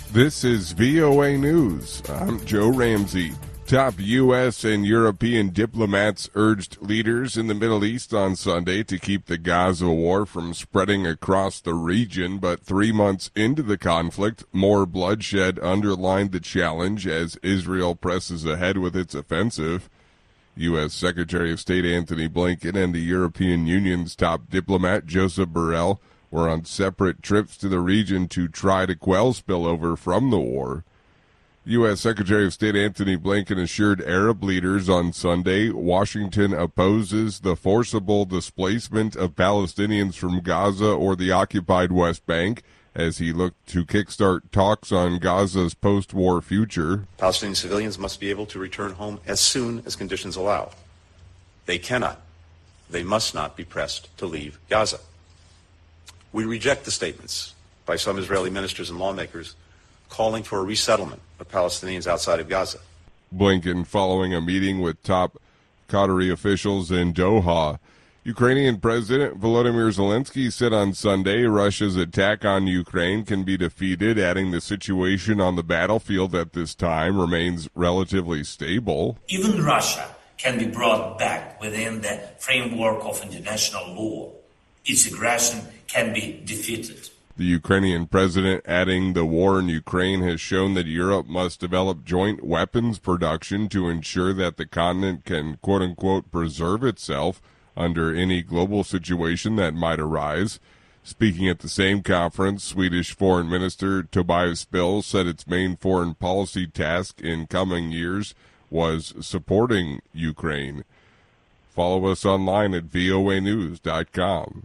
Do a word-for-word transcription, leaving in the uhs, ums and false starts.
This is V O A News. I'm Joe Ramsey. Top U S and European diplomats urged leaders in the Middle East on Sunday to keep the Gaza war from spreading across the region, but three months into the conflict, more bloodshed underlined the challenge as Israel presses ahead with its offensive. U S Secretary of State Antony Blinken and the European Union's top diplomat Josep Borrell were on separate trips to the region to try to quell spillover from the war. U S Secretary of State Antony Blinken assured Arab leaders on Sunday Washington opposes the forcible displacement of Palestinians from Gaza or the occupied West Bank as he looked to kickstart talks on Gaza's post-war future. Palestinian civilians must be able to return home as soon as conditions allow. They cannot, they must not be pressed to leave Gaza. We reject the statements by some Israeli ministers and lawmakers calling for a resettlement of Palestinians outside of Gaza. Blinken following a meeting with top Qatari officials in Doha. Ukrainian President Volodymyr Zelensky said on Sunday Russia's attack on Ukraine can be defeated, adding the situation on the battlefield at this time remains relatively stable. Even Russia can be brought back within the framework of international law. Its aggression can be defeated. The Ukrainian president adding the war in Ukraine has shown that Europe must develop joint weapons production to ensure that the continent can quote-unquote preserve itself under any global situation that might arise. Speaking at the same conference, Swedish Foreign Minister Tobias Bill said its main foreign policy task in coming years was supporting Ukraine. Follow us online at V O A news dot com.